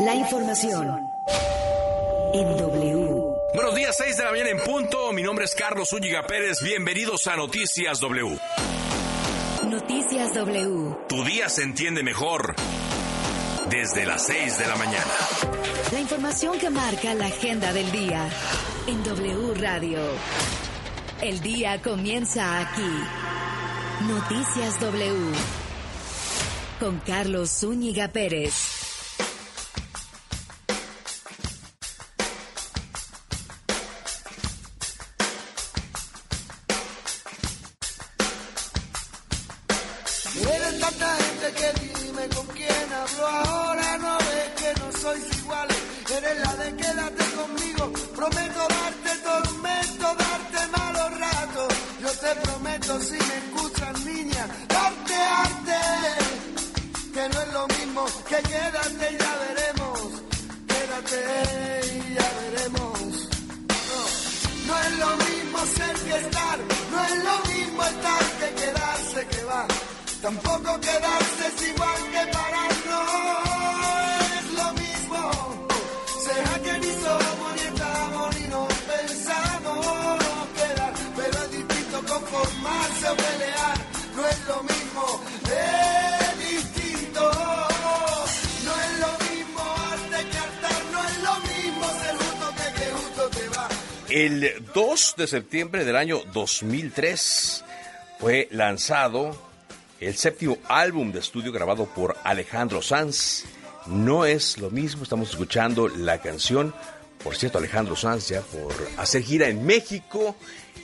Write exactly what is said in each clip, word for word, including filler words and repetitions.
La información en W. Buenos días, seis de la mañana en punto. Mi nombre es Carlos Zúñiga Pérez. Bienvenidos a Noticias W. Noticias W. Tu día se entiende mejor desde las seis de la mañana. La información que marca la agenda del día en W Radio. El día comienza aquí. Noticias W. Con Carlos Zúñiga Pérez. Eres tanta gente que dime con quién hablo ahora. No ves que no sois iguales. Eres la de quédate conmigo. Prometo darte tormento, darte malos ratos. Yo te prometo, si me escuchas, niña, darte arte. Que no es lo mismo que quédate y ya veremos. Quédate y ya veremos. No, no es lo mismo ser que estar. No es lo mismo estar que quedarse, que va. Tampoco quedarse es igual que parar, no es lo mismo. Será que ni somos, ni estamos, ni nos pensamos quedar. Pero es distinto conformarse o pelear. No es lo mismo, es distinto. No es lo mismo arte que hartar. No es lo mismo ser justo que que justo te va. El dos de septiembre del año dos mil tres fue lanzado el séptimo álbum de estudio grabado por Alejandro Sanz. No es lo mismo, estamos escuchando la canción. Por cierto, Alejandro Sanz ya por hacer gira en México.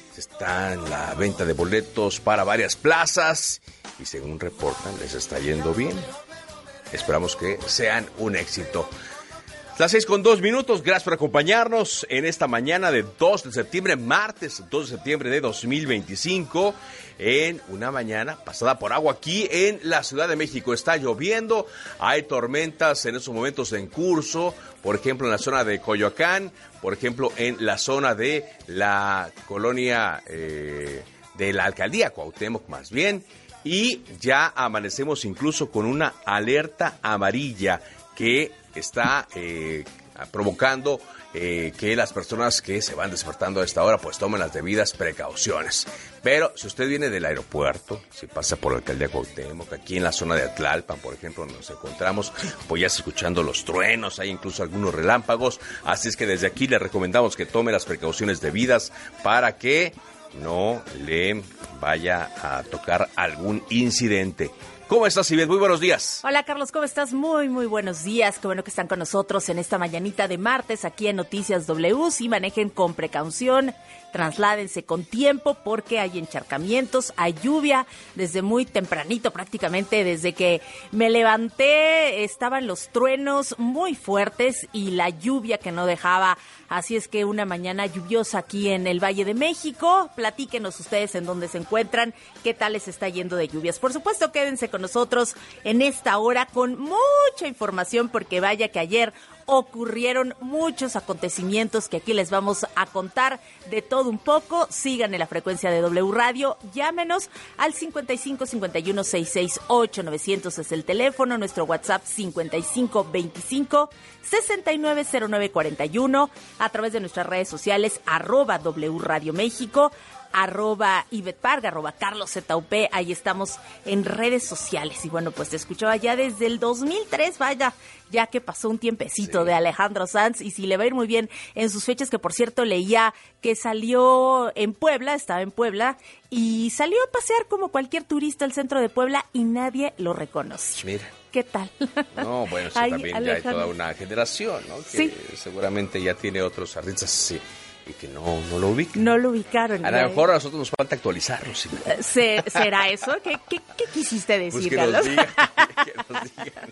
Está en la venta de boletos para varias plazas y según reportan les está yendo bien. Esperamos que sean un éxito. Las seis con dos minutos, gracias por acompañarnos en esta mañana de dos de septiembre, martes dos de septiembre de dos mil veinticinco, en una mañana pasada por agua aquí en la Ciudad de México. Está lloviendo, hay tormentas en estos momentos en curso, por ejemplo en la zona de Coyoacán, por ejemplo en la zona de la colonia eh, de la alcaldía Cuauhtémoc más bien, y ya amanecemos incluso con una alerta amarilla que está eh, provocando eh, que las personas que se van despertando a esta hora pues tomen las debidas precauciones. Pero si usted viene del aeropuerto, si pasa por la alcaldía Cuauhtémoc, aquí en la zona de Atlalpan, por ejemplo, donde nos encontramos, pues ya está escuchando los truenos, hay incluso algunos relámpagos, así es que desde aquí le recomendamos que tome las precauciones debidas para que no le vaya a tocar algún incidente. ¿Cómo estás, Ivette? Muy buenos días. Hola, Carlos, ¿cómo estás? Muy, muy buenos días. Qué bueno que están con nosotros en esta mañanita de martes aquí en Noticias W. Sí, manejen con precaución, trasládense con tiempo porque hay encharcamientos, hay lluvia desde muy tempranito, prácticamente desde que me levanté estaban los truenos muy fuertes y la lluvia que no dejaba. Así es que una mañana lluviosa aquí en el Valle de México. Platíquenos ustedes en dónde se encuentran, qué tal les está yendo de lluvias. Por supuesto, quédense con nosotros en esta hora con mucha información porque vaya que ayer ocurrieron muchos acontecimientos que aquí les vamos a contar de todo un poco. Sigan en la frecuencia de W Radio, llámenos al cincuenta y cinco cincuenta y uno sesenta y seis ocho novecientos es el teléfono, nuestro WhatsApp cincuenta y cinco veinticinco sesenta y nueve cero nueve cuarenta y uno, a través de nuestras redes sociales arroba W Radio México, arroba Ivette Parga, arroba Carlos Z U P, ahí estamos en redes sociales. Y bueno, pues te escuchaba ya desde el dos mil tres, vaya, ya que pasó un tiempecito sí. de Alejandro Sanz, y si le va a ir muy bien en sus fechas, que por cierto leía que salió en Puebla, estaba en Puebla, y salió a pasear como cualquier turista al centro de Puebla y nadie lo reconoce. Mira. ¿Qué tal? No, bueno, sí, Ay, también Alejandro. ya hay toda una generación, ¿no? Que sí. seguramente ya tiene otros artistas, sí. Y que no, no lo ubican. No lo ubicaron. A lo mejor a nosotros nos falta actualizarlo. ¿Sí? ¿Se, ¿Será eso? ¿Qué, qué, qué quisiste decir, pues que Carlos? nos digan, que nos digan.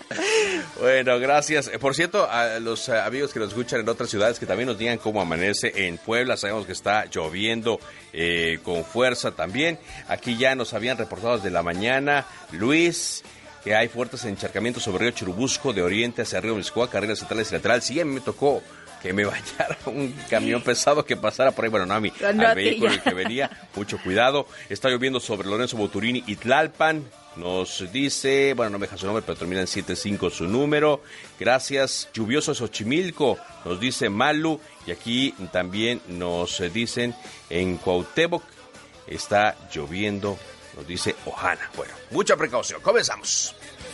Bueno, gracias. Por cierto, a los amigos que nos escuchan en otras ciudades, que también nos digan cómo amanece en Puebla. Sabemos que está lloviendo eh, con fuerza también. Aquí ya nos habían reportado desde la mañana, Luis, que hay fuertes encharcamientos sobre Río Churubusco, de oriente hacia Río Miscuac, carriles centrales y laterales. Sí, a mí me tocó que me vayara un camión pesado que pasara por ahí. Bueno, no a mí, no, al vehículo ya. el que venía. Mucho cuidado. Está lloviendo sobre Lorenzo Boturini y Tlalpan. nos dice, bueno, no me deja su nombre, pero termina en siete cinco su número. Gracias. Lluvioso Xochimilco, nos dice Malu. Y aquí también nos dicen en Cuauhtémoc está lloviendo, nos dice Ojana. Bueno, mucha precaución. Comenzamos.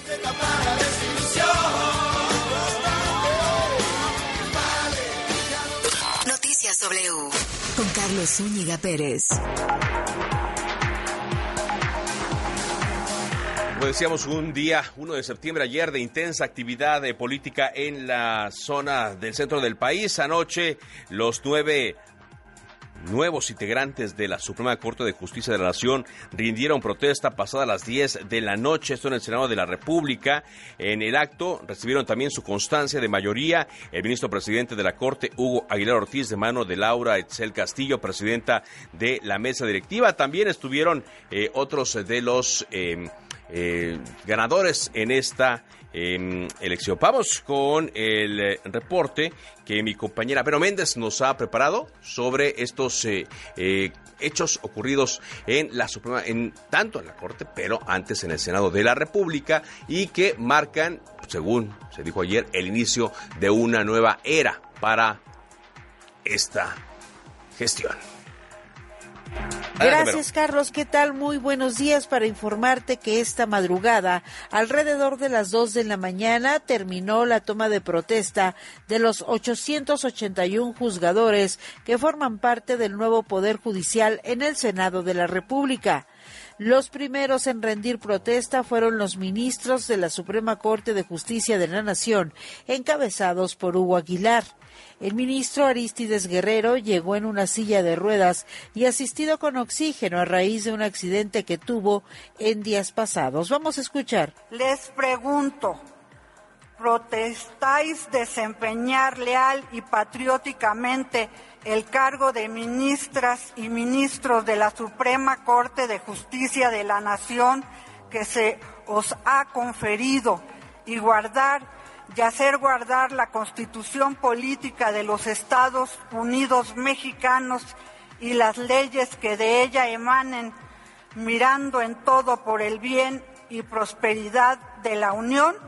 Noticias W con Carlos Zúñiga Pérez. Como decíamos, un día, uno de septiembre ayer, de intensa actividad de política en la zona del centro del país. Anoche, los nueve nuevos integrantes de la Suprema Corte de Justicia de la Nación rindieron protesta pasadas las diez de la noche, esto en el Senado de la República. En el acto recibieron también su constancia de mayoría el ministro presidente de la Corte, Hugo Aguilar Ortiz, de mano de Laura Etzel Castillo, presidenta de la mesa directiva. También estuvieron eh, otros de los eh, eh, ganadores en esta eh, elección. Vamos con el eh, reporte que mi compañera Vero Méndez nos ha preparado sobre estos eh, eh, hechos ocurridos en la Suprema, en tanto en la Corte, pero antes en el Senado de la República, y que marcan, según se dijo ayer, el inicio de una nueva era para esta gestión. Gracias, Carlos. ¿Qué tal? Muy buenos días. Para informarte que esta madrugada, alrededor de las dos de la mañana, terminó la toma de protesta de los ochocientos ochenta y uno juzgadores que forman parte del nuevo Poder Judicial en el Senado de la República. Los primeros en rendir protesta fueron los ministros de la Suprema Corte de Justicia de la Nación, encabezados por Hugo Aguilar. El ministro Arístides Guerrero llegó en una silla de ruedas y asistido con oxígeno a raíz de un accidente que tuvo en días pasados. Vamos a escuchar. Les pregunto, ¿protestáis desempeñar leal y patrióticamente el cargo de ministras y ministros de la Suprema Corte de Justicia de la Nación que se os ha conferido y guardar y hacer guardar la Constitución Política de los Estados Unidos Mexicanos y las leyes que de ella emanen, mirando en todo por el bien y prosperidad de la Unión?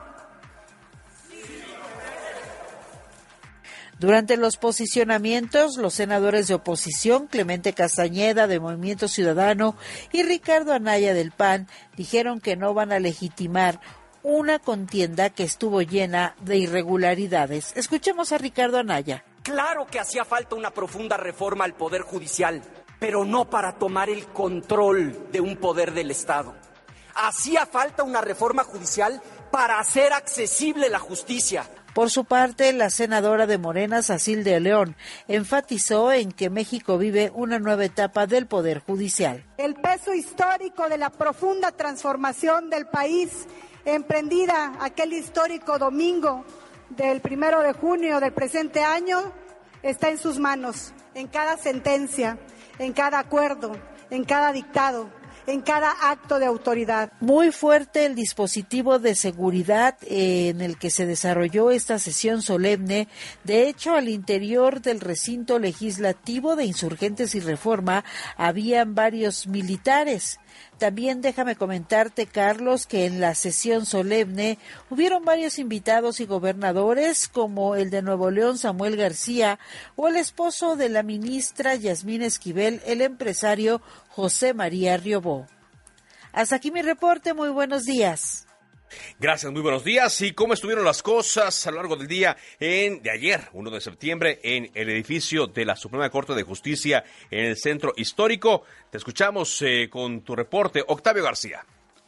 Durante los posicionamientos, los senadores de oposición, Clemente Castañeda, de Movimiento Ciudadano, y Ricardo Anaya, del P A N, dijeron que no van a legitimar una contienda que estuvo llena de irregularidades. Escuchemos a Ricardo Anaya. Claro que hacía falta una profunda reforma al Poder Judicial, pero no para tomar el control de un poder del Estado. Hacía falta una reforma judicial para hacer accesible la justicia. Por su parte, la senadora de Morena, Sacilde León, enfatizó en que México vive una nueva etapa del Poder Judicial. El peso histórico de la profunda transformación del país, emprendida aquel histórico domingo del primero de junio del presente año, está en sus manos, en cada sentencia, en cada acuerdo, en cada dictado, en cada acto de autoridad. Muy fuerte el dispositivo de seguridad eh, en el que se desarrolló esta sesión solemne. De hecho, al interior del recinto legislativo de Insurgentes y Reforma habían varios militares. También déjame comentarte, Carlos, que en la sesión solemne hubieron varios invitados y gobernadores, como el de Nuevo León, Samuel García, o el esposo de la ministra Yasmín Esquivel, el empresario José María Riobó. Hasta aquí mi reporte, muy buenos días. Gracias, muy buenos días. ¿Y cómo estuvieron las cosas a lo largo del día en de ayer, uno de septiembre, en el edificio de la Suprema Corte de Justicia en el Centro Histórico? Te escuchamos eh, con tu reporte, Octavio García.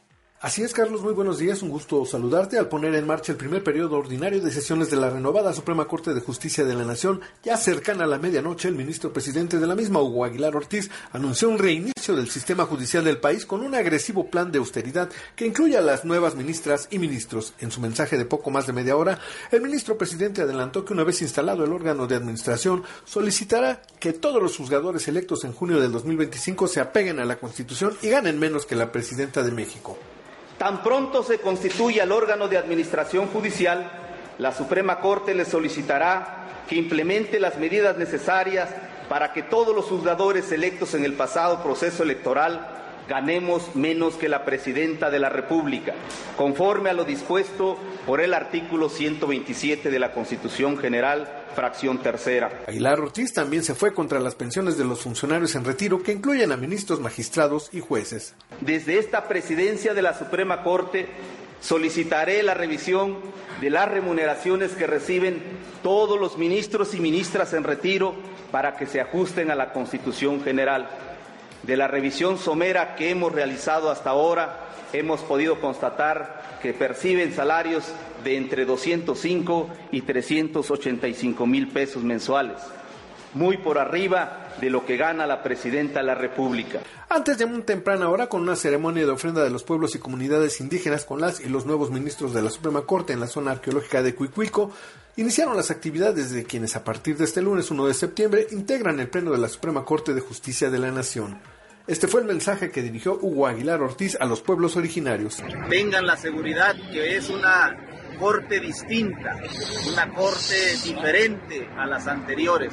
Así es, Carlos, muy buenos días, un gusto saludarte. Al poner en marcha el primer periodo ordinario de sesiones de la renovada Suprema Corte de Justicia de la Nación, ya cercana a la medianoche, el ministro presidente de la misma, Hugo Aguilar Ortiz, anunció un reinicio del sistema judicial del país con un agresivo plan de austeridad que incluye a las nuevas ministras y ministros. En su mensaje de poco más de media hora, el ministro presidente adelantó que una vez instalado el órgano de administración, solicitará que todos los juzgadores electos en junio del dos mil veinticinco se apeguen a la Constitución y ganen menos que la presidenta de México. Tan pronto se constituya el órgano de administración judicial, la Suprema Corte le solicitará que implemente las medidas necesarias para que todos los juzgadores electos en el pasado proceso electoral ganemos menos que la Presidenta de la República, conforme a lo dispuesto por el artículo ciento veintisiete de la Constitución General, fracción tercera. Aguilar Ortiz también se fue contra las pensiones de los funcionarios en retiro, que incluyen a ministros, magistrados y jueces. Desde esta presidencia de la Suprema Corte solicitaré la revisión de las remuneraciones que reciben todos los ministros y ministras en retiro para que se ajusten a la Constitución General. De la revisión somera que hemos realizado hasta ahora, hemos podido constatar que perciben salarios de entre doscientos cinco y trescientos ochenta y cinco mil pesos mensuales, muy por arriba de lo que gana la Presidenta de la República. Antes de muy temprana hora, con una ceremonia de ofrenda de los pueblos y comunidades indígenas con las y los nuevos ministros de la Suprema Corte en la zona arqueológica de Cuicuilco, iniciaron las actividades de quienes a partir de este lunes uno de septiembre integran el Pleno de la Suprema Corte de Justicia de la Nación. Este fue el mensaje que dirigió Hugo Aguilar Ortiz a los pueblos originarios. Tengan la seguridad que es una corte distinta, una corte diferente a las anteriores.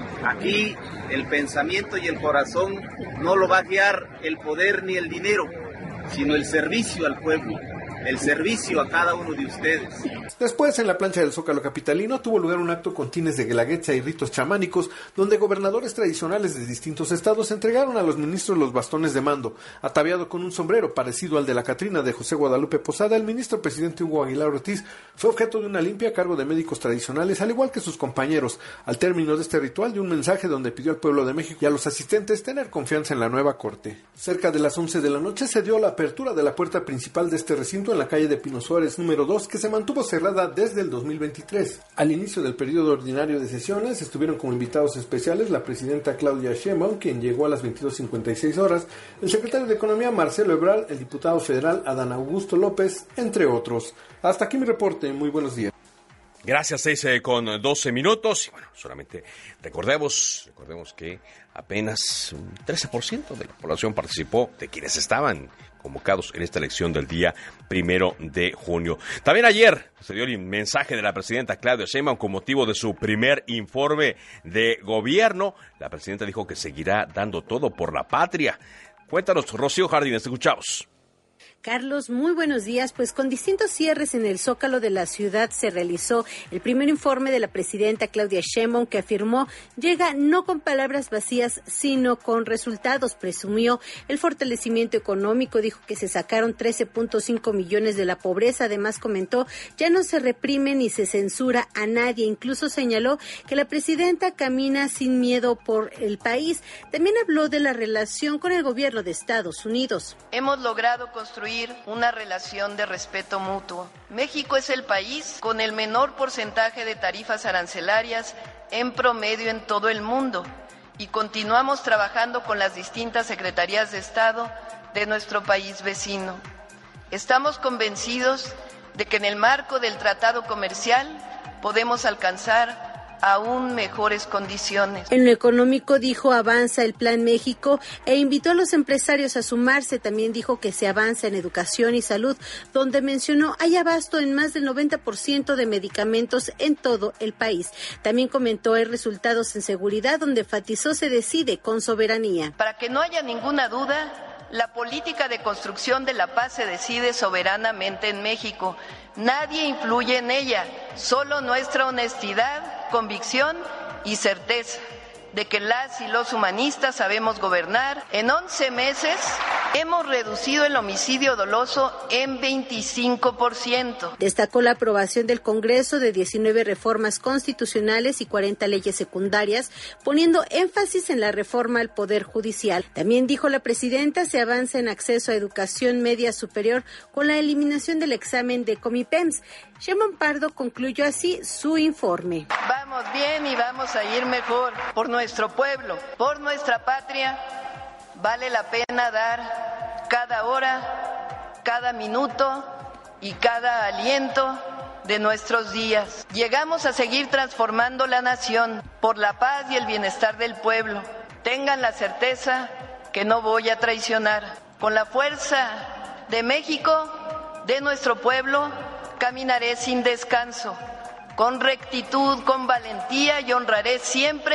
Aquí el pensamiento y el corazón no lo va a guiar el poder ni el dinero, sino el servicio al pueblo, el servicio a cada uno de ustedes. Después, en la plancha del Zócalo capitalino, tuvo lugar un acto con tines de guelaguetza y ritos chamánicos, donde gobernadores tradicionales de distintos estados entregaron a los ministros los bastones de mando. Ataviado con un sombrero parecido al de la Catrina de José Guadalupe Posada, el ministro presidente Hugo Aguilar Ortiz fue objeto de una limpia a cargo de médicos tradicionales, al igual que sus compañeros. Al término de este ritual, dio un mensaje donde pidió al pueblo de México y a los asistentes tener confianza en la nueva corte. Cerca de las once de la noche se dio la apertura de la puerta principal de este recinto en la calle de Pino Suárez número dos, que se mantuvo cerrada desde el dos mil veintitrés. Al inicio del periodo ordinario de sesiones estuvieron como invitados especiales la presidenta Claudia Sheinbaum, quien llegó a las veintidós cincuenta y seis horas, el secretario de Economía Marcelo Ebrard, el diputado federal Adán Augusto López, entre otros. Hasta aquí mi reporte, muy buenos días. Gracias, seis con doce minutos. Y bueno, solamente recordemos, recordemos que apenas un trece por ciento de la población participó, de quienes estaban convocados en esta elección del día primero de junio. También ayer se dio el mensaje de la presidenta Claudia Sheinbaum con motivo de su primer informe de gobierno. La presidenta dijo que seguirá dando todo por la patria. Cuéntanos, Rocío Jardines, te escuchamos. Carlos, muy buenos días. Pues con distintos cierres en el Zócalo de la ciudad se realizó el primer informe de la presidenta Claudia Sheinbaum, que afirmó llega no con palabras vacías, sino con resultados. Presumió el fortalecimiento económico, dijo que se sacaron trece punto cinco millones de la pobreza. Además comentó, ya no se reprime ni se censura a nadie. Incluso señaló que la presidenta camina sin miedo por el país. También habló de la relación con el gobierno de Estados Unidos. Hemos logrado construir una relación de respeto mutuo. México es el país con el menor porcentaje de tarifas arancelarias en promedio en todo el mundo y continuamos trabajando con las distintas secretarías de Estado de nuestro país vecino. Estamos convencidos de que en el marco del tratado comercial podemos alcanzar aún mejores condiciones. En lo económico, dijo, avanza el Plan México e invitó a los empresarios a sumarse. También dijo que se avanza en educación y salud, donde mencionó hay abasto en más del noventa por ciento de medicamentos en todo el país. También comentó hay resultados en seguridad, donde enfatizó se decide con soberanía. Para que no haya ninguna duda, la política de construcción de la paz se decide soberanamente en México. Nadie influye en ella, solo nuestra honestidad, convicción y certeza de que las y los humanistas sabemos gobernar. En once meses hemos reducido el homicidio doloso en veinticinco por ciento. Destacó la aprobación del Congreso de diecinueve reformas constitucionales y cuarenta leyes secundarias, poniendo énfasis en la reforma al Poder Judicial. También dijo la presidenta, se avanza en acceso a educación media superior con la eliminación del examen de Comipems. Sheinbaum Pardo concluyó así su informe. Vamos bien y vamos a ir mejor. Por nuestro pueblo, por nuestra patria, vale la pena dar cada hora, cada minuto y cada aliento de nuestros días. Llegamos a seguir transformando la nación por la paz y el bienestar del pueblo. Tengan la certeza que no voy a traicionar. Con la fuerza de México, de nuestro pueblo, caminaré sin descanso, con rectitud, con valentía y honraré siempre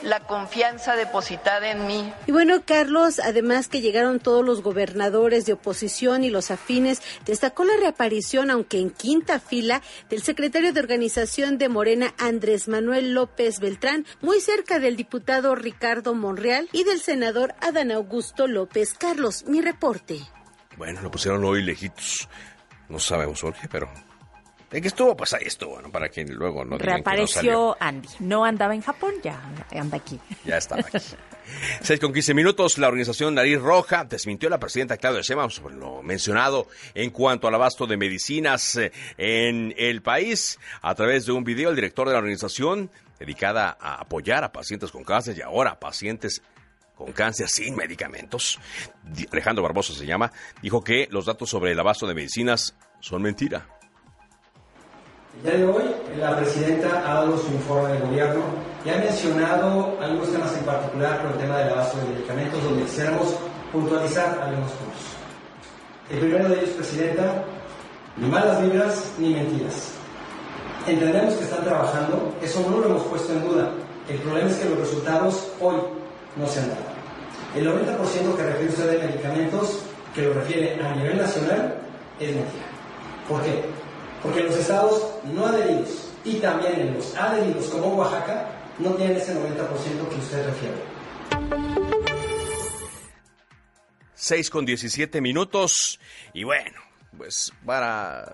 la confianza depositada en mí. Y bueno, Carlos, además que llegaron todos los gobernadores de oposición y los afines, destacó la reaparición, aunque en quinta fila, del secretario de organización de Morena, Andrés Manuel López Beltrán, muy cerca del diputado Ricardo Monreal y del senador Adán Augusto López. Carlos, mi reporte. Bueno, lo pusieron hoy lejitos. No sabemos por qué, pero de que estuvo, pues ahí estuvo, ¿no? Para que luego no digan reapareció que no salió. Andy. No andaba en Japón, ya anda aquí. Ya estaba aquí. seis con quince minutos, la organización Nariz Roja desmintió a la presidenta Claudia Sheinbaum sobre lo mencionado en cuanto al abasto de medicinas en el país. A través de un video, el director de la organización, dedicada a apoyar a pacientes con cáncer y ahora a pacientes con cáncer sin medicamentos, Alejandro Barbosa se llama, dijo que los datos sobre el abasto de medicinas son mentira. El día de hoy, la presidenta ha dado su informe de gobierno y ha mencionado algunos temas en particular con el tema del abasto de medicamentos, donde quisiéramos puntualizar algunos puntos. El primero de ellos, presidenta, ni malas vibras ni mentiras. Entendemos que están trabajando, eso no lo hemos puesto en duda. El problema es que los resultados hoy no se han dado. El noventa por ciento que refiere usted de medicamentos, que lo refiere a nivel nacional, es mentira. ¿Por qué? Porque los estados no adheridos y también en los adheridos como Oaxaca no tienen ese noventa por ciento que usted refiere. seis con diecisiete minutos y bueno, pues para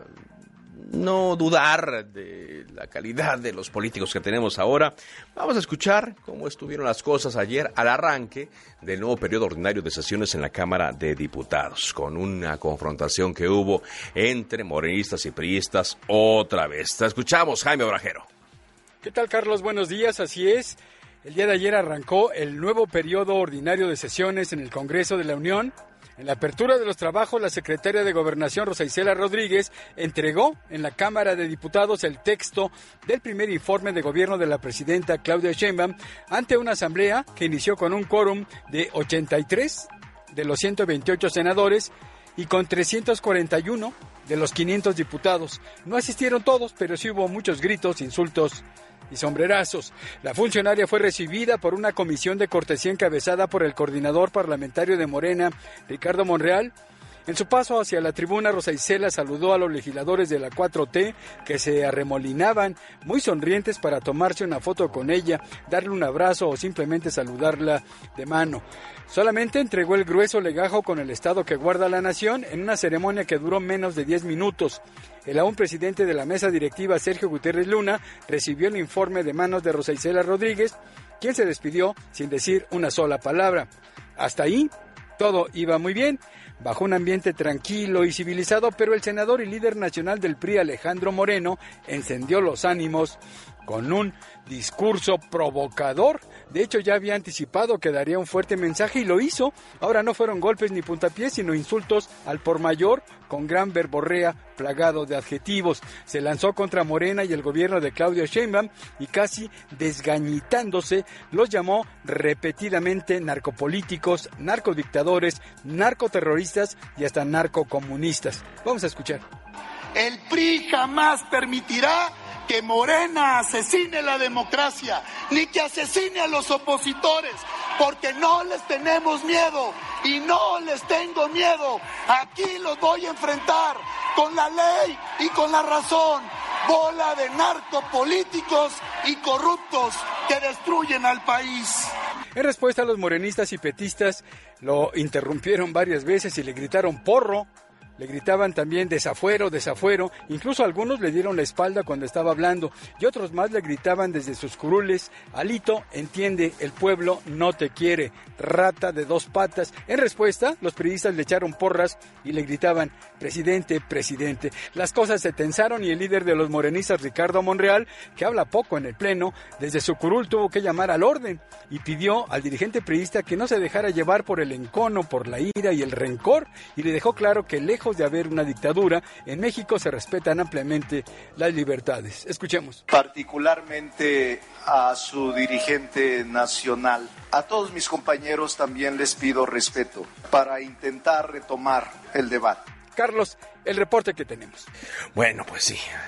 no dudar de la calidad de los políticos que tenemos ahora, vamos a escuchar cómo estuvieron las cosas ayer al arranque del nuevo periodo ordinario de sesiones en la Cámara de Diputados, con una confrontación que hubo entre morenistas y priistas otra vez. Te escuchamos, Jaime Obrajero. ¿Qué tal, Carlos? Buenos días, así es. El día de ayer arrancó el nuevo periodo ordinario de sesiones en el Congreso de la Unión. En la apertura de los trabajos, la secretaria de Gobernación, Rosa Isela Rodríguez, entregó en la Cámara de Diputados el texto del primer informe de gobierno de la presidenta Claudia Sheinbaum ante una asamblea que inició con un quórum de ochenta y tres de los ciento veintiocho senadores y con trescientos cuarenta y uno de los quinientos diputados. No asistieron todos, pero sí hubo muchos gritos, insultos y sombrerazos. La funcionaria fue recibida por una comisión de cortesía encabezada por el coordinador parlamentario de Morena, Ricardo Monreal. En su paso hacia la tribuna, Rosa Isela saludó a los legisladores de la cuatro T que se arremolinaban muy sonrientes para tomarse una foto con ella, darle un abrazo o simplemente saludarla de mano. Solamente entregó el grueso legajo con el estado que guarda la nación en una ceremonia que duró menos de diez minutos. El aún presidente de la mesa directiva, Sergio Gutiérrez Luna, recibió el informe de manos de Rosa Isela Rodríguez, quien se despidió sin decir una sola palabra. Hasta ahí, todo iba muy bien, bajo un ambiente tranquilo y civilizado, pero el senador y líder nacional del P R I, Alejandro Moreno, encendió los ánimos con un discurso provocador. De hecho, ya había anticipado que daría un fuerte mensaje y lo hizo. Ahora no fueron golpes ni puntapiés, sino insultos al por mayor, con gran verborrea plagado de adjetivos. Se lanzó contra Morena y el gobierno de Claudia Sheinbaum y casi desgañitándose los llamó repetidamente narcopolíticos, narcodictadores, narcoterroristas y hasta narcocomunistas. Vamos a escuchar. El P R I jamás permitirá que Morena asesine la democracia, ni que asesine a los opositores, porque no les tenemos miedo y no les tengo miedo. Aquí los voy a enfrentar con la ley y con la razón. Bola de narcopolíticos y corruptos que destruyen al país. En respuesta, los morenistas y petistas lo interrumpieron varias veces y le gritaron porro. Le gritaban también desafuero, desafuero, incluso algunos le dieron la espalda cuando estaba hablando y otros más le gritaban desde sus curules, Alito, entiende, el pueblo no te quiere, rata de dos patas. En respuesta, los priistas le echaron porras y le gritaban, presidente, presidente. Las cosas se tensaron y el líder de los morenistas, Ricardo Monreal, que habla poco en el pleno, desde su curul tuvo que llamar al orden y pidió al dirigente priista que no se dejara llevar por el encono, por la ira y el rencor, y le dejó claro que lejos de haber una dictadura, en México se respetan ampliamente las libertades. Escuchemos. Particularmente a su dirigente nacional, a todos mis compañeros también les pido respeto para intentar retomar el debate. Carlos, el reporte que tenemos. Bueno, pues sí.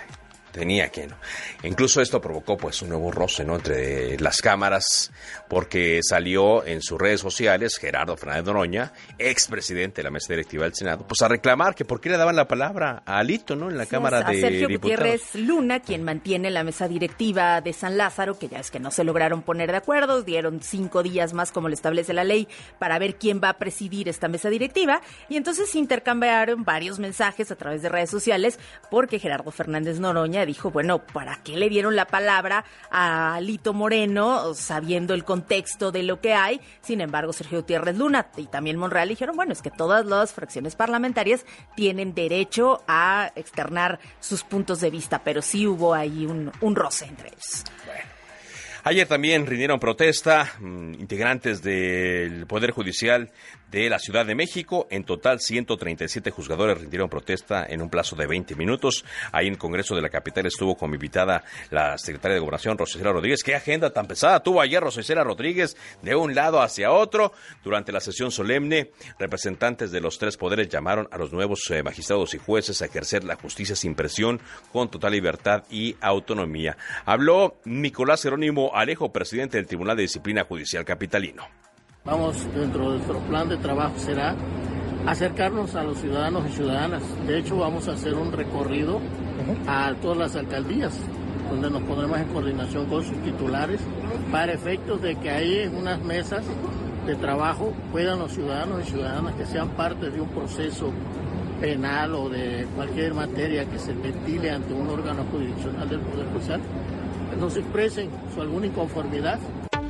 Tenía que, ¿no? Incluso esto provocó pues un nuevo roce, ¿no?, entre las cámaras, porque salió en sus redes sociales Gerardo Fernández Noroña, expresidente de la mesa directiva del Senado, pues a reclamar que por qué le daban la palabra a Alito, ¿no?, en la Sí, Cámara a de Sergio Diputados. Gutiérrez Luna, quien mantiene la mesa directiva de San Lázaro, que ya es que no se lograron poner de acuerdo, dieron cinco días más como lo establece la ley para ver quién va a presidir esta mesa directiva, y entonces intercambiaron varios mensajes a través de redes sociales, porque Gerardo Fernández Noroña dijo, bueno, ¿para qué le dieron la palabra a Alito Moreno sabiendo el contexto de lo que hay? Sin embargo, Sergio Gutiérrez Luna y también Monreal dijeron, bueno, es que todas las fracciones parlamentarias tienen derecho a externar sus puntos de vista, pero sí hubo ahí un, un roce entre ellos. Bueno. Ayer también rindieron protesta mmm, integrantes del Poder Judicial de la Ciudad de México. En total, ciento treinta y siete juzgadores rindieron protesta en un plazo de veinte minutos. Ahí en el Congreso de la Capital estuvo como invitada la secretaria de Gobernación, Rosa Isela Rodríguez. ¿Qué agenda tan pesada tuvo ayer Rosa Isela Rodríguez de un lado hacia otro? Durante la sesión solemne, representantes de los tres poderes llamaron a los nuevos eh, magistrados y jueces a ejercer la justicia sin presión, con total libertad y autonomía. Habló Nicolás Jerónimo Alejo, presidente del Tribunal de Disciplina Judicial Capitalino. Vamos, dentro de nuestro plan de trabajo será acercarnos a los ciudadanos y ciudadanas. De hecho, vamos a hacer un recorrido a todas las alcaldías, donde nos pondremos en coordinación con sus titulares, para efectos de que ahí en unas mesas de trabajo puedan los ciudadanos y ciudadanas que sean parte de un proceso penal o de cualquier materia que se ventile ante un órgano jurisdiccional del Poder Judicial, nos expresen su alguna inconformidad.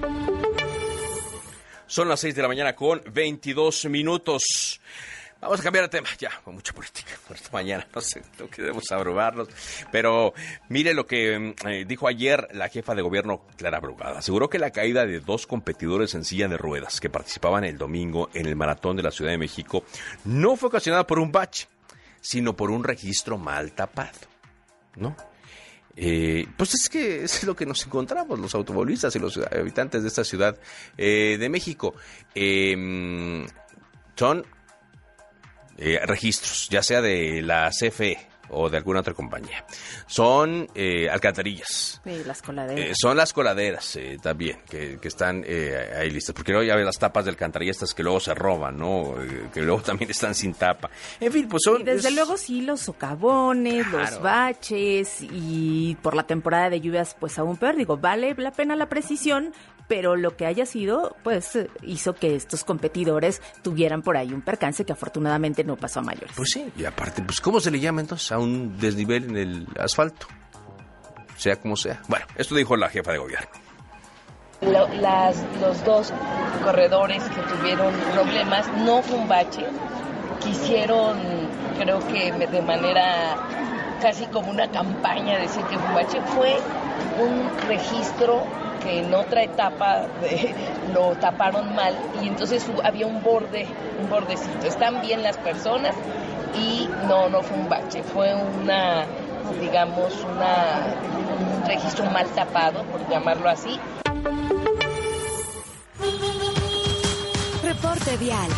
Son las seis de la mañana con veintidós minutos. Vamos a cambiar de tema, ya, con mucha política por esta mañana, no sé, no queremos abrumarnos, pero mire lo que eh, dijo ayer la jefa de gobierno, Clara Brugada. Aseguró que la caída de dos competidores en silla de ruedas que participaban el domingo en el maratón de la Ciudad de México no fue ocasionada por un bache, sino por un registro mal tapado, ¿no? Eh, pues es que es lo que nos encontramos los automovilistas y los habitantes de esta Ciudad eh, de México. Eh, son eh, registros, ya sea de la C F E o de alguna otra compañía. Son eh, alcantarillas. Sí, las coladeras. Eh, son las coladeras eh, también, que, que están eh, ahí listas. Porque luego ya ves las tapas de alcantarilla estas que luego se roban, ¿no? Eh, que luego también están sin tapa. En fin, pues son... Y desde es... luego sí, los socavones, claro, los baches, y por la temporada de lluvias, pues aún peor. Digo, vale la pena la precisión, pero lo que haya sido, pues hizo que estos competidores tuvieran por ahí un percance que afortunadamente no pasó a mayores. Pues sí, y aparte, pues ¿cómo se le llama entonces a un desnivel en el asfalto? Sea como sea. Bueno, esto dijo la jefa de gobierno. Lo, las, los dos corredores que tuvieron problemas, no fue un bache, quisieron, creo que de manera casi como una campaña decir que fue un bache, fue un registro que en otra etapa de, lo taparon mal y entonces había un borde, un bordecito. Están bien las personas y no, no fue un bache, fue una, digamos, una, un registro mal tapado, por llamarlo así. Reporte vial.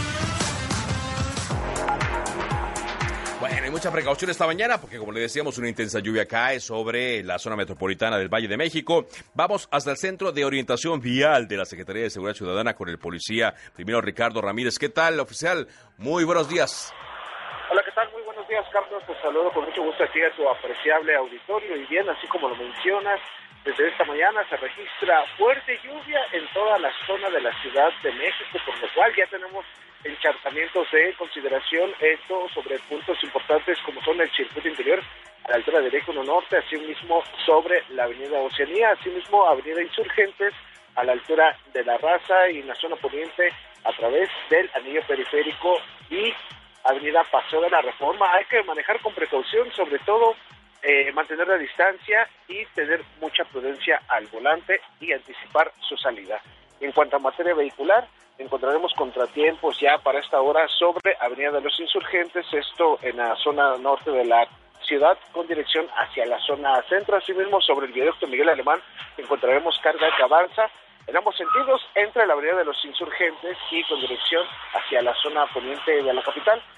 Bueno, hay mucha precaución esta mañana porque, como le decíamos, una intensa lluvia cae sobre la zona metropolitana del Valle de México. Vamos hasta el Centro de Orientación Vial de la Secretaría de Seguridad Ciudadana con el policía, primero Ricardo Ramírez. ¿Qué tal, oficial? Muy buenos días. Hola, ¿qué tal? Muy buenos días, Carlos. Te saludo con mucho gusto aquí a tu apreciable auditorio. Y bien, así como lo mencionas, desde esta mañana se registra fuerte lluvia en toda la zona de la Ciudad de México, por lo cual ya tenemos encharcamientos de consideración, esto sobre puntos importantes como son el circuito interior a la altura del Eje uno Norte, asimismo sobre la avenida Oceanía, asimismo avenida Insurgentes a la altura de La Raza y en la zona poniente a través del anillo periférico y avenida Paseo de la Reforma. Hay que manejar con precaución, sobre todo eh, mantener la distancia y tener mucha prudencia al volante y anticipar su salida. En cuanto a materia vehicular, encontraremos contratiempos ya para esta hora sobre Avenida de los Insurgentes, esto en la zona norte de la ciudad con dirección hacia la zona centro. Asimismo, sobre el viaducto Miguel Alemán encontraremos carga que avanza en ambos sentidos entre la Avenida de los Insurgentes y con dirección hacia la zona poniente de la capital.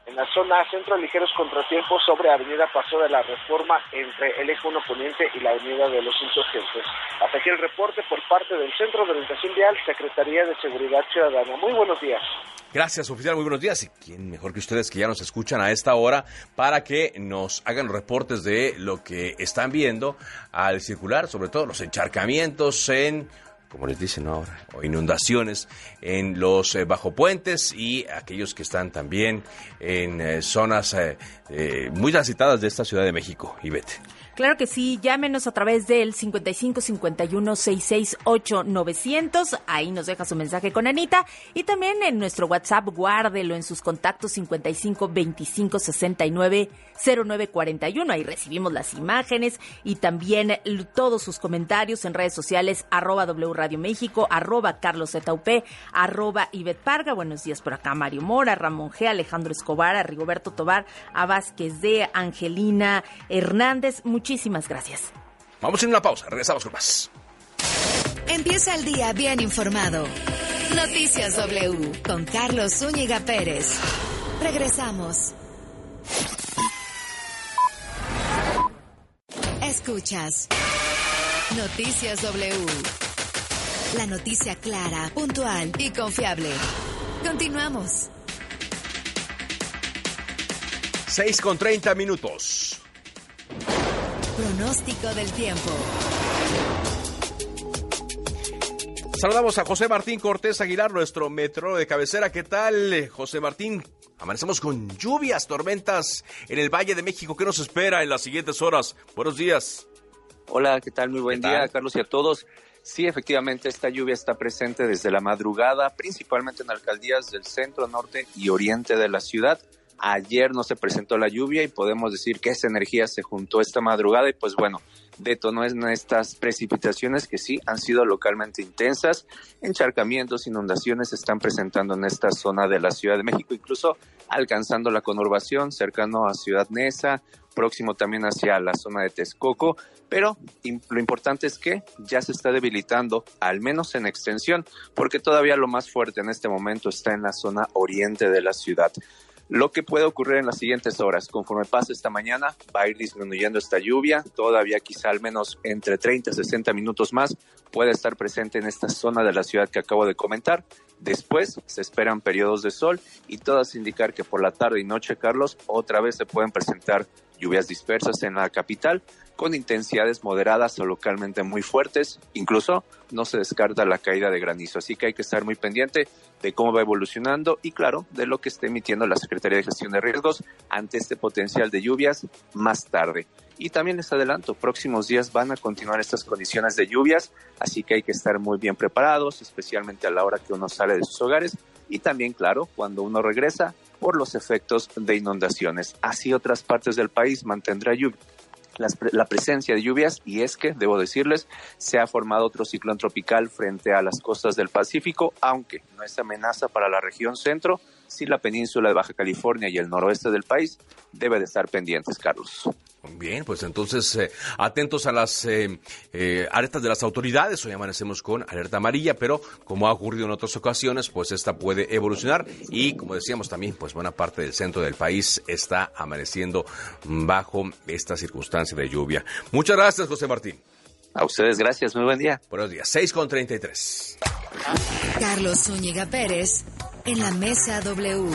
En la zona centro, ligeros contratiempos sobre Avenida Paso de la Reforma entre el eje uno Poniente y la Avenida de los Insurgentes. Hasta aquí el reporte por parte del Centro de Orientación Vial, Secretaría de Seguridad Ciudadana. Muy buenos días. Gracias, oficial, muy buenos días. ¿Y quién mejor que ustedes que ya nos escuchan a esta hora para que nos hagan reportes de lo que están viendo al circular, sobre todo los encharcamientos en, como les dicen ahora, o inundaciones en los eh, bajopuentes y aquellos que están también en eh, zonas eh, eh, muy transitadas de esta Ciudad de México? Ivette. Claro que sí, llámenos a través del cincuenta y cinco cincuenta y uno sesenta y seis ocho novecientos, ahí nos deja su mensaje con Anita, y también en nuestro WhatsApp, guárdelo en sus contactos cincuenta y cinco veinticinco sesenta y nueve cero nueve cuarenta y uno, ahí recibimos las imágenes y también todos sus comentarios en redes sociales, arroba W Radio México, arroba Carlos Z U P, arroba Ivette Parga. Buenos días por acá, Mario Mora, Ramón G, Alejandro Escobar, a Rigoberto Tobar, a Vázquez D, Angelina Hernández, muchísimas gracias. Vamos a una pausa, regresamos con más. Empieza el día bien informado. Noticias W con Carlos Zúñiga Pérez. Regresamos. Escuchas Noticias W. La noticia clara, puntual y confiable. Continuamos. seis con treinta minutos. Pronóstico del tiempo. Saludamos a José Martín Cortés Aguilar, nuestro metrólogo de cabecera. ¿Qué tal, José Martín? Amanecemos con lluvias, tormentas en el Valle de México. ¿Qué nos espera en las siguientes horas? Buenos días. Hola, ¿qué tal? Muy buen día, Carlos, y a todos. Sí, efectivamente, esta lluvia está presente desde la madrugada, principalmente en alcaldías del centro, norte y oriente de la ciudad. Ayer no se presentó la lluvia y podemos decir que esa energía se juntó esta madrugada y pues bueno, detonó en estas precipitaciones que sí han sido localmente intensas. Encharcamientos, inundaciones se están presentando en esta zona de la Ciudad de México, incluso alcanzando la conurbación, cercano a Ciudad Neza, próximo también hacia la zona de Texcoco, pero lo importante es que ya se está debilitando, al menos en extensión, porque todavía lo más fuerte en este momento está en la zona oriente de la ciudad. Lo que puede ocurrir en las siguientes horas, conforme pase esta mañana, va a ir disminuyendo esta lluvia, todavía quizá al menos entre treinta y sesenta minutos más puede estar presente en esta zona de la ciudad que acabo de comentar. Después se esperan periodos de sol y todas indicar que por la tarde y noche, Carlos, otra vez se pueden presentar lluvias dispersas en la capital con intensidades moderadas o localmente muy fuertes. Incluso no se descarta la caída de granizo, así que hay que estar muy pendiente de cómo va evolucionando y claro, de lo que esté emitiendo la Secretaría de Gestión de Riesgos ante este potencial de lluvias más tarde. Y también les adelanto, próximos días van a continuar estas condiciones de lluvias, así que hay que estar muy bien preparados, especialmente a la hora que uno sale de sus hogares y también, claro, cuando uno regresa por los efectos de inundaciones. Así otras partes del país mantendrá lluvia. La presencia de lluvias, y es que, debo decirles, se ha formado otro ciclón tropical frente a las costas del Pacífico, aunque no es amenaza para la región centro, sí la península de Baja California y el noroeste del país debe de estar pendientes, Carlos. Bien, pues entonces eh, atentos a las eh, eh, alertas de las autoridades. Hoy amanecemos con alerta amarilla, pero como ha ocurrido en otras ocasiones, pues esta puede evolucionar y como decíamos también, pues buena parte del centro del país está amaneciendo bajo esta circunstancia de lluvia. Muchas gracias, José Martín. A ustedes gracias, muy buen día. Buenos días, seis con treinta y tres. Carlos Zúñiga Pérez en la Mesa W.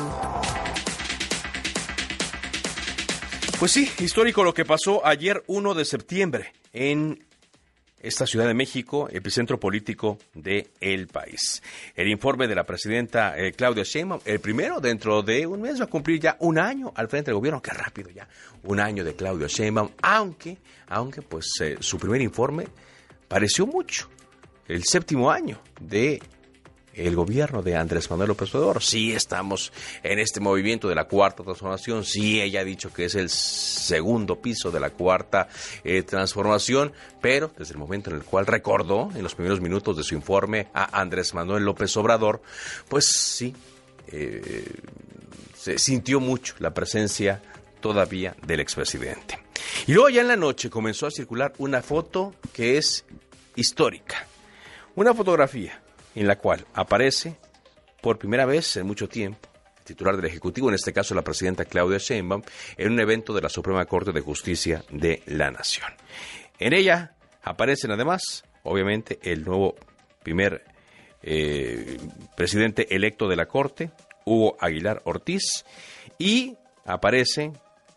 Pues sí, histórico lo que pasó ayer uno de septiembre en esta Ciudad de México, epicentro político del país. El informe de la presidenta eh, Claudia Sheinbaum, el primero dentro de un mes, va a cumplir ya un año al frente del gobierno. Qué rápido ya, un año de Claudia Sheinbaum, aunque, aunque pues eh, su primer informe pareció mucho, el séptimo año de el gobierno de Andrés Manuel López Obrador. Sí estamos en este movimiento de la cuarta transformación, sí ella ha dicho que es el segundo piso de la cuarta eh, transformación, pero desde el momento en el cual recordó en los primeros minutos de su informe a Andrés Manuel López Obrador, pues sí, eh, se sintió mucho la presencia todavía del expresidente. Y luego ya en la noche comenzó a circular una foto que es histórica, una fotografía en la cual aparece por primera vez en mucho tiempo el titular del Ejecutivo, en este caso la presidenta Claudia Sheinbaum, en un evento de la Suprema Corte de Justicia de la Nación. En ella aparecen además, obviamente, el nuevo primer eh, presidente electo de la Corte, Hugo Aguilar Ortiz, y aparece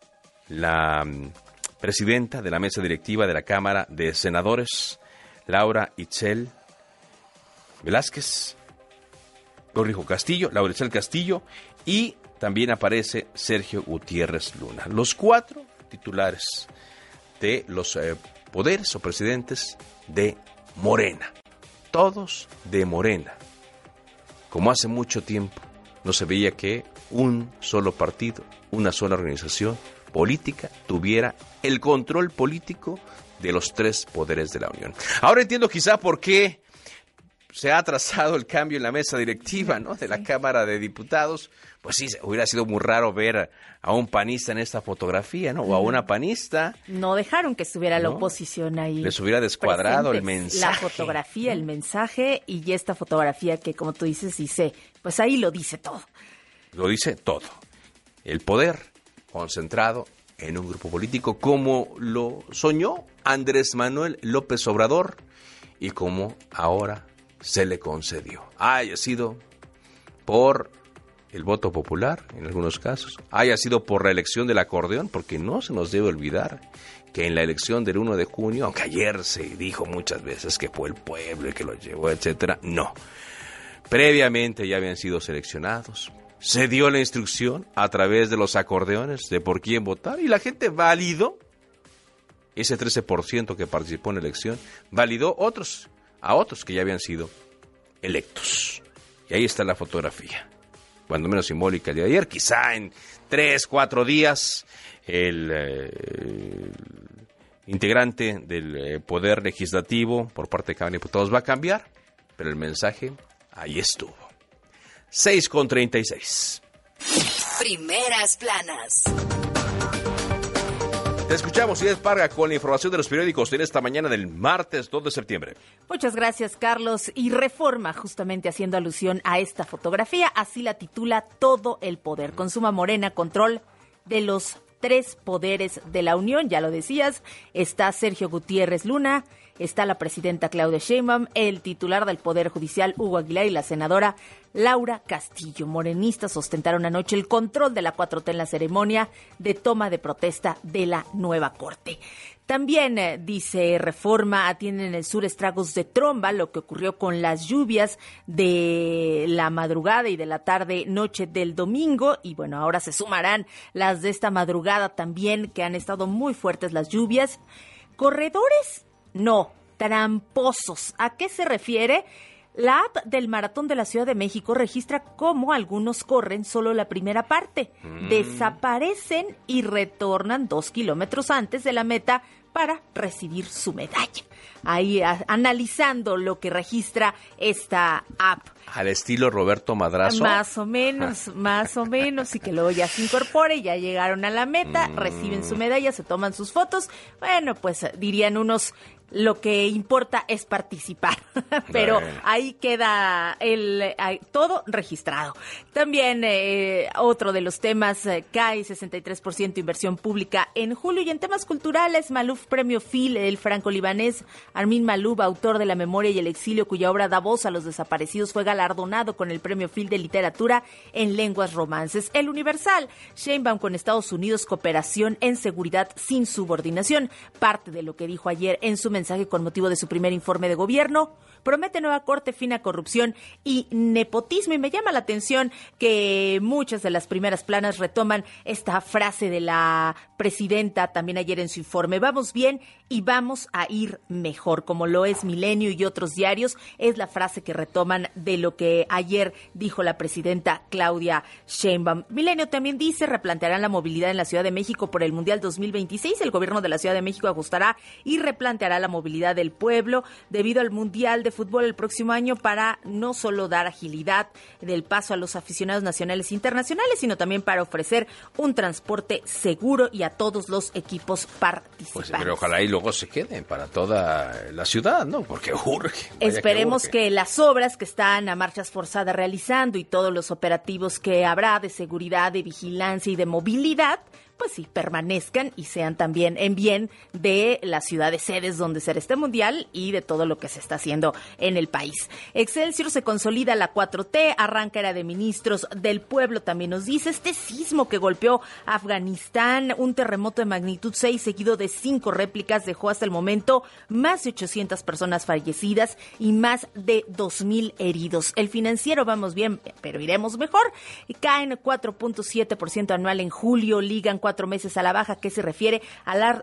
la presidenta de la mesa directiva de la Cámara de Senadores, Laura Itzel Velázquez, Corrijo Castillo, Laura Itzel Castillo, y también aparece Sergio Gutiérrez Luna. Los cuatro titulares de los eh, poderes o presidentes de Morena. Todos de Morena. Como hace mucho tiempo no se veía que un solo partido, una sola organización política tuviera el control político de los tres poderes de la Unión. Ahora entiendo quizá por qué se ha atrasado el cambio en la mesa directiva, ¿no?, de la Cámara de Diputados. Pues sí, hubiera sido muy raro ver a un panista en esta fotografía, ¿no? O a una panista. No dejaron que estuviera ¿no? la oposición ahí. Les hubiera descuadrado presentes. El mensaje. La fotografía, el mensaje y esta fotografía que, como tú dices, dice, pues ahí lo dice todo. Lo dice todo. El poder concentrado en un grupo político, como lo soñó Andrés Manuel López Obrador y como ahora se le concedió. Haya sido por el voto popular, en algunos casos, haya sido por la elección del acordeón, porque no se nos debe olvidar que en la elección del primero de junio, aunque ayer se dijo muchas veces que fue el pueblo el que lo llevó, etcétera, no. Previamente ya habían sido seleccionados, se dio la instrucción a través de los acordeones de por quién votar y la gente validó, ese trece por ciento que participó en la elección, validó otros a otros que ya habían sido electos. Y ahí está la fotografía, cuando menos simbólica el día de ayer. Quizá en tres, cuatro días el eh, integrante del eh, Poder Legislativo por parte de Cámara de Diputados va a cambiar, pero el mensaje ahí estuvo. seis con treinta y seis. Primeras planas. Te escuchamos, Inés Parga, con la información de los periódicos en esta mañana del martes dos de septiembre. Muchas gracias, Carlos. Y Reforma, justamente haciendo alusión a esta fotografía, así la titula Todo el Poder. Consuma Morena, control de los tres poderes de la Unión. Ya lo decías, está Sergio Gutiérrez Luna, está la presidenta Claudia Sheinbaum, el titular del Poder Judicial, Hugo Aguilar, y la senadora Laura Castillo. Morenistas ostentaron anoche el control de la cuatro T en la ceremonia de toma de protesta de la nueva Corte. También, eh, dice Reforma, atienden en el sur estragos de tromba, lo que ocurrió con las lluvias de la madrugada y de la tarde-noche del domingo. Y bueno, ahora se sumarán las de esta madrugada también, que han estado muy fuertes las lluvias. ¿Corredores? No, tramposos. ¿A qué se refiere? La app del Maratón de la Ciudad de México registra cómo algunos corren solo la primera parte, mm. desaparecen y retornan dos kilómetros antes de la meta para recibir su medalla. Ahí a, analizando lo que registra esta app. Al estilo Roberto Madrazo. Más o menos, ah. más o menos, y que luego ya se incorpore, ya llegaron a la meta, mm. reciben su medalla, se toman sus fotos. Bueno, pues dirían unos, lo que importa es participar, pero bueno, ahí queda el ahí, todo registrado. También eh, otro de los temas, eh, cae sesenta y tres por ciento inversión pública en julio. Y en temas culturales, Maluf Premio Phil, el franco-libanés Armin Maluf, autor de La Memoria y el Exilio, cuya obra da voz a los desaparecidos, fue galardonado con el Premio Phil de Literatura en Lenguas Romances. El Universal, Sheinbaum con Estados Unidos, cooperación en seguridad sin subordinación. Parte de lo que dijo ayer en su mensaje con motivo de su primer informe de gobierno. Promete nueva corte fin a corrupción y nepotismo. Y me llama la atención que muchas de las primeras planas retoman esta frase de la presidenta también ayer en su informe. Vamos bien y vamos a ir mejor, como lo es Milenio y otros diarios. Es la frase que retoman de lo que ayer dijo la presidenta Claudia Sheinbaum. Milenio también dice, replantearán la movilidad en la Ciudad de México por el Mundial dos mil veintiséis. El gobierno de la Ciudad de México ajustará y replanteará la movilidad del pueblo debido al Mundial de Fútbol el próximo año, para no solo dar agilidad del paso a los aficionados nacionales e internacionales, sino también para ofrecer un transporte seguro y a todos los equipos participantes. Pues pero ojalá y luego se queden para toda toda la ciudad, ¿no? Porque urge. Esperemos que, urge. que las obras que están a marchas forzadas realizando y todos los operativos que habrá de seguridad, de vigilancia y de movilidad, pues sí, permanezcan y sean también en bien de las ciudades sedes donde será este mundial y de todo lo que se está haciendo en el país. Excelsior, se consolida la cuatro T, arranca era de ministros del pueblo, también nos dice este sismo que golpeó Afganistán, un terremoto de magnitud seis seguido de cinco réplicas, dejó hasta el momento más de ochocientas personas fallecidas y más de dos mil heridos. El Financiero, vamos bien, pero iremos mejor, caen cuatro punto siete por ciento anual en julio, ligan cuatro meses a la baja, que se refiere a las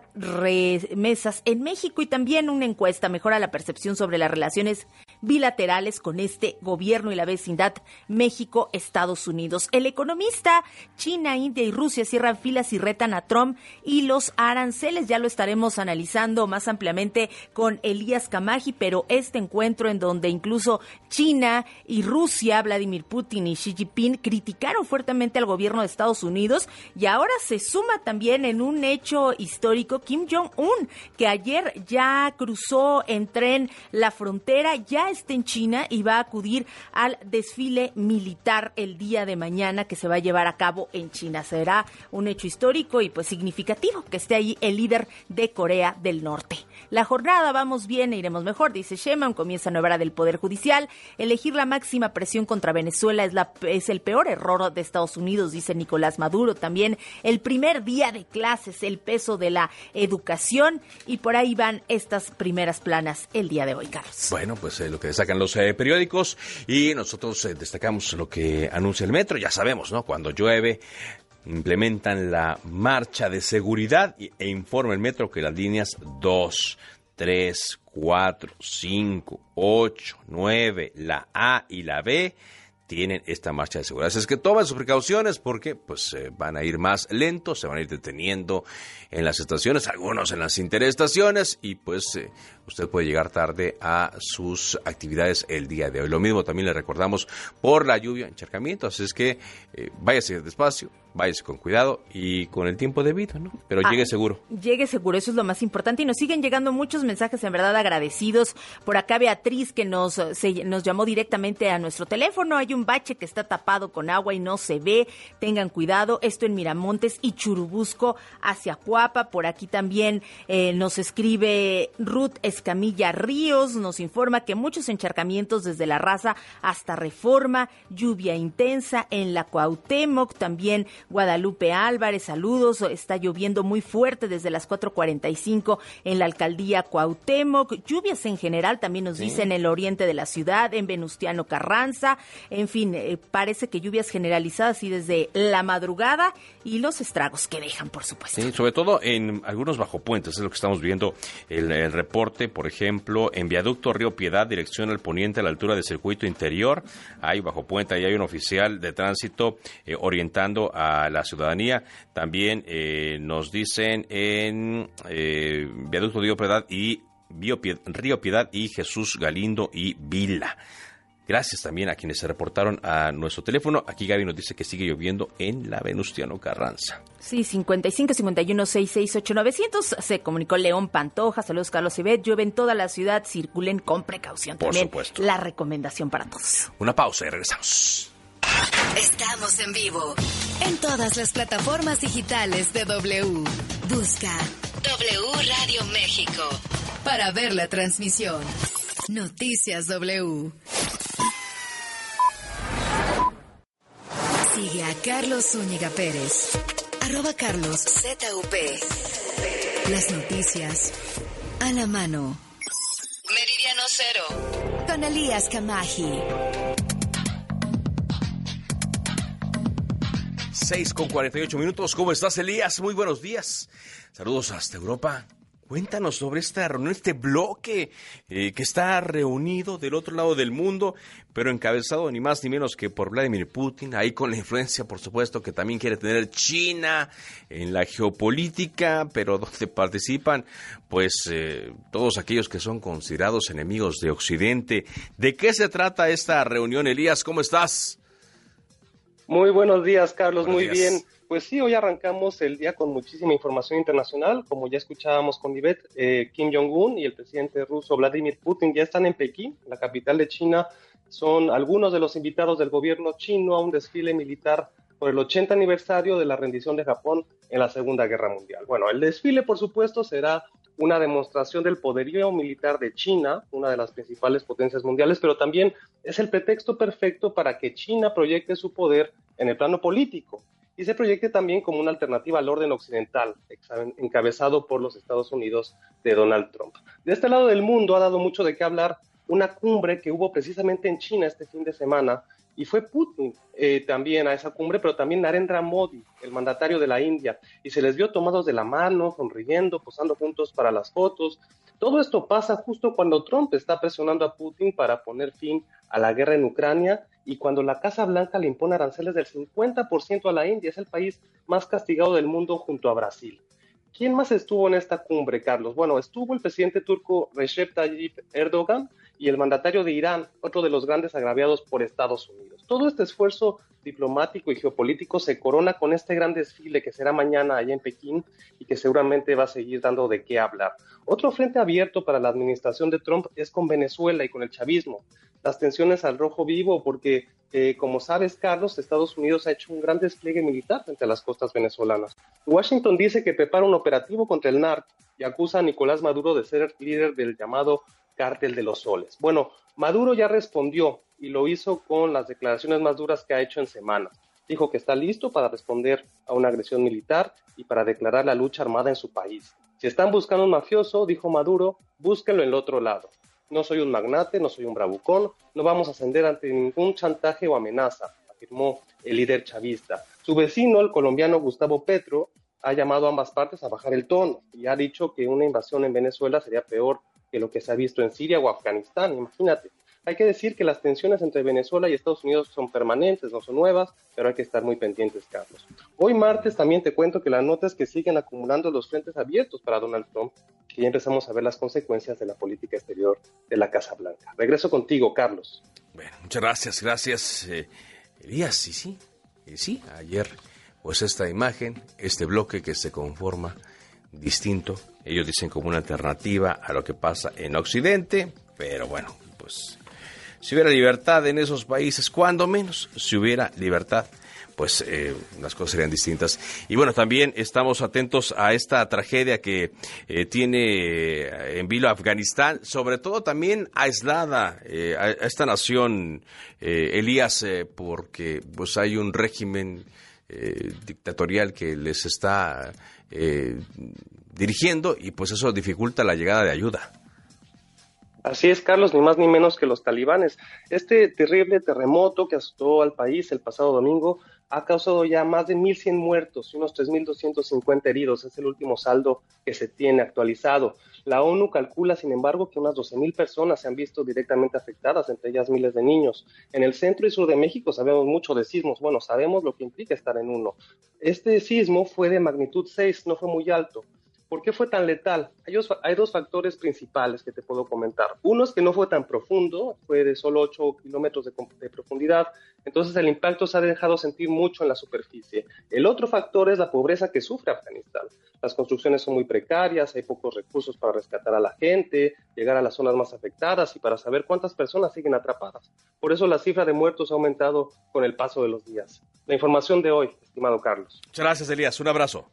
remesas en México, y también una encuesta mejora la percepción sobre las relaciones bilaterales con este gobierno y la vecindad México-Estados Unidos. El Economista, China, India y Rusia cierran filas y retan a Trump y los aranceles. Ya lo estaremos analizando más ampliamente con Elías Camaji, pero este encuentro en donde incluso China y Rusia, Vladimir Putin y Xi Jinping criticaron fuertemente al gobierno de Estados Unidos, y ahora se suma también en un hecho histórico Kim Jong-un, que ayer ya cruzó en tren la frontera, ya está en China y va a acudir al desfile militar el día de mañana que se va a llevar a cabo en China. Será un hecho histórico y pues significativo que esté ahí el líder de Corea del Norte. La jornada, vamos bien e iremos mejor, dice Sheinbaum, comienza nueva era del Poder Judicial. Elegir la máxima presión contra Venezuela es, la, es el peor error de Estados Unidos, dice Nicolás Maduro. También el primer día de clases, el peso de la educación, y por ahí van estas primeras planas el día de hoy, Carlos. Bueno, pues eh, lo que destacan los eh, periódicos, y nosotros eh, destacamos lo que anuncia el metro. Ya sabemos, ¿no? Cuando llueve, implementan la marcha de seguridad e informa el metro que las líneas dos, tres, cuatro, cinco, ocho, nueve, la A y la B tienen esta marcha de seguridad. Así es que tomen sus precauciones porque pues eh, van a ir más lentos, se van a ir deteniendo en las estaciones, algunos en las interestaciones, y pues eh, usted puede llegar tarde a sus actividades el día de hoy. Lo mismo también le recordamos por la lluvia, encharcamiento, así es que eh, váyase despacio, váyase con cuidado y con el tiempo debido, ¿no? Pero ah, llegue seguro. Llegue seguro, eso es lo más importante. Y nos siguen llegando muchos mensajes, en verdad agradecidos. Por acá Beatriz, que nos, se, nos llamó directamente a nuestro teléfono. Hay un bache que está tapado con agua y no se ve. Tengan cuidado. Esto en Miramontes y Churubusco hacia Coapa. Por aquí también eh, nos escribe Ruth Escamilla Ríos. Nos informa que muchos encharcamientos desde La Raza hasta Reforma. Lluvia intensa en la Cuauhtémoc. También Guadalupe Álvarez, saludos. Está lloviendo muy fuerte desde las cuatro cuarenta y cinco en la alcaldía Cuauhtémoc. Lluvias en general, también nos sí. dicen en el oriente de la ciudad, en Venustiano Carranza. En fin, eh, parece que lluvias generalizadas y desde la madrugada, y los estragos que dejan, por supuesto. Sí, sobre todo en algunos bajopuentes, es lo que estamos viendo. El, el reporte, por ejemplo, en Viaducto Río Piedad, dirección al poniente a la altura del circuito interior. Hay bajopuente, ahí hay un oficial de tránsito eh, orientando a a la ciudadanía. También eh, nos dicen en eh, Viaducto Río Piedad y Río Piedad y Jesús Galindo y Vila. Gracias también a quienes se reportaron a nuestro teléfono. Aquí Gaby nos dice que sigue lloviendo en la Venustiano Carranza. Sí, cincuenta y cinco, cincuenta y uno, sesenta y seis, ocho, novecientos. Se comunicó León Pantoja. Saludos, Carlos Ibet. Llueve en toda la ciudad. Circulen con precaución. Por también supuesto. La recomendación para todos. Una pausa y regresamos. Estamos en vivo en todas las plataformas digitales de W. Busca W Radio México para ver la transmisión. Noticias W. Sigue a Carlos Zúñiga Pérez. Arroba Carlos Z U P. Las noticias a la mano. Meridiano Cero. Con Elías Camaji. seis con cuarenta y ocho minutos. ¿Cómo estás, Elías? Muy buenos días. Saludos hasta Europa. Cuéntanos sobre esta reunión, este bloque eh, que está reunido del otro lado del mundo, pero encabezado ni más ni menos que por Vladimir Putin, ahí con la influencia, por supuesto, que también quiere tener China en la geopolítica, pero donde participan, pues, eh, todos aquellos que son considerados enemigos de Occidente. ¿De qué se trata esta reunión, Elías? ¿Cómo estás? Muy buenos días, Carlos. Buenos muy días. Bien. Pues sí, hoy arrancamos el día con muchísima información internacional. Como ya escuchábamos con Ivette, eh, Kim Jong-un y el presidente ruso Vladimir Putin ya están en Pekín, la capital de China. Son algunos de los invitados del gobierno chino a un desfile militar por el ochenta aniversario de la rendición de Japón en la Segunda Guerra Mundial. Bueno, el desfile, por supuesto, será una demostración del poderío militar de China, una de las principales potencias mundiales, pero también es el pretexto perfecto para que China proyecte su poder en el plano político y se proyecte también como una alternativa al orden occidental, encabezado por los Estados Unidos de Donald Trump. De este lado del mundo ha dado mucho de qué hablar una cumbre que hubo precisamente en China este fin de semana, y fue Putin eh, también a esa cumbre, pero también Narendra Modi, el mandatario de la India, y se les vio tomados de la mano, sonriendo, posando juntos para las fotos. Todo esto pasa justo cuando Trump está presionando a Putin para poner fin a la guerra en Ucrania y cuando la Casa Blanca le impone aranceles del cincuenta por ciento a la India. Es el país más castigado del mundo junto a Brasil. ¿Quién más estuvo en esta cumbre, Carlos? Bueno, estuvo el presidente turco Recep Tayyip Erdogan y el mandatario de Irán, otro de los grandes agraviados por Estados Unidos. Todo este esfuerzo diplomático y geopolítico se corona con este gran desfile que será mañana allá en Pekín y que seguramente va a seguir dando de qué hablar. Otro frente abierto para la administración de Trump es con Venezuela y con el chavismo. Las tensiones al rojo vivo porque, eh, como sabes, Carlos, Estados Unidos ha hecho un gran despliegue militar frente a las costas venezolanas. Washington dice que prepara un operativo contra el narco y acusa a Nicolás Maduro de ser líder del llamado Cártel de los Soles. Bueno, Maduro ya respondió y lo hizo con las declaraciones más duras que ha hecho en semanas. Dijo que está listo para responder a una agresión militar y para declarar la lucha armada en su país. Si están buscando un mafioso, dijo Maduro, búsquenlo en el otro lado. No soy un magnate, no soy un bravucón, no vamos a ceder ante ningún chantaje o amenaza, afirmó el líder chavista. Su vecino, el colombiano Gustavo Petro, ha llamado a ambas partes a bajar el tono y ha dicho que una invasión en Venezuela sería peor que lo que se ha visto en Siria o Afganistán, imagínate. Hay que decir que las tensiones entre Venezuela y Estados Unidos son permanentes, no son nuevas, pero hay que estar muy pendientes, Carlos. Hoy martes también te cuento que la nota es que siguen acumulando los frentes abiertos para Donald Trump, que ya empezamos a ver las consecuencias de la política exterior de la Casa Blanca. Regreso contigo, Carlos. Bueno, muchas gracias, gracias, eh, Elías. Sí, sí, eh, sí, ayer, pues esta imagen, este bloque que se conforma distinto, ellos dicen como una alternativa a lo que pasa en Occidente, pero bueno, pues si hubiera libertad en esos países, cuando menos, si hubiera libertad, pues eh, las cosas serían distintas. Y bueno, también estamos atentos a esta tragedia que eh, tiene en vilo Afganistán, sobre todo también aislada eh, a esta nación, eh, Elías, eh, porque pues hay un régimen eh, dictatorial que les está eh, dirigiendo y pues eso dificulta la llegada de ayuda. Así es, Carlos, ni más ni menos que los talibanes. Este terrible terremoto que azotó al país el pasado domingo ha causado ya más de mil cien muertos y unos tres mil doscientos cincuenta heridos. Es el último saldo que se tiene actualizado. La ONU calcula, sin embargo, que unas doce mil personas se han visto directamente afectadas, entre ellas miles de niños. En el centro y sur de México sabemos mucho de sismos. Bueno, sabemos lo que implica estar en uno. Este sismo fue de magnitud seis, no fue muy alto. ¿Por qué fue tan letal? Hay dos, hay dos factores principales que te puedo comentar. Uno es que no fue tan profundo, fue de solo ocho kilómetros de, de profundidad, entonces el impacto se ha dejado sentir mucho en la superficie. El otro factor es la pobreza que sufre Afganistán. Las construcciones son muy precarias, hay pocos recursos para rescatar a la gente, llegar a las zonas más afectadas y para saber cuántas personas siguen atrapadas. Por eso la cifra de muertos ha aumentado con el paso de los días. La información de hoy, estimado Carlos. Muchas gracias, Elías. Un abrazo.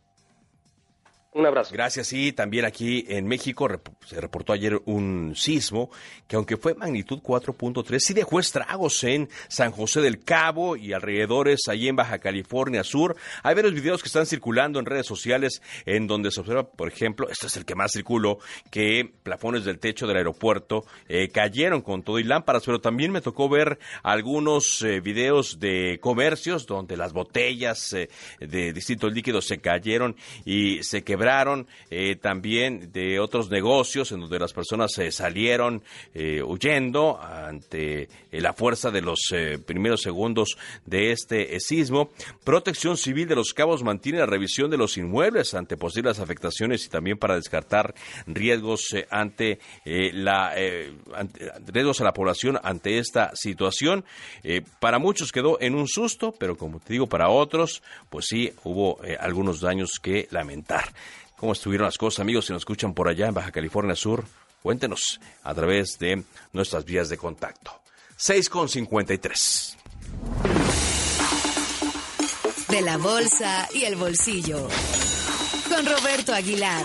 Un abrazo. Gracias. Y también aquí en México rep- se reportó ayer un sismo que, aunque fue magnitud cuatro punto tres, sí dejó estragos en San José del Cabo y alrededores, allí en Baja California Sur. Hay varios videos que están circulando en redes sociales en donde se observa, por ejemplo, este es el que más circuló, que plafones del techo del aeropuerto eh, cayeron con todo y lámparas, pero también me tocó ver algunos eh, videos de comercios donde las botellas eh, de distintos líquidos se cayeron y se quebraron libraron eh, también de otros negocios en donde las personas eh, salieron eh, huyendo ante eh, la fuerza de los eh, primeros segundos de este eh, sismo. Protección Civil de Los Cabos mantiene la revisión de los inmuebles ante posibles afectaciones y también para descartar riesgos eh, ante eh, la eh, ante, riesgos a la población ante esta situación. Eh, para muchos quedó en un susto, pero como te digo, para otros, pues sí, hubo eh, algunos daños que lamentar. ¿Cómo estuvieron las cosas, amigos? Si nos escuchan por allá en Baja California Sur, cuéntenos a través de nuestras vías de contacto. seis con cincuenta y tres. De la bolsa y el bolsillo. Con Roberto Aguilar.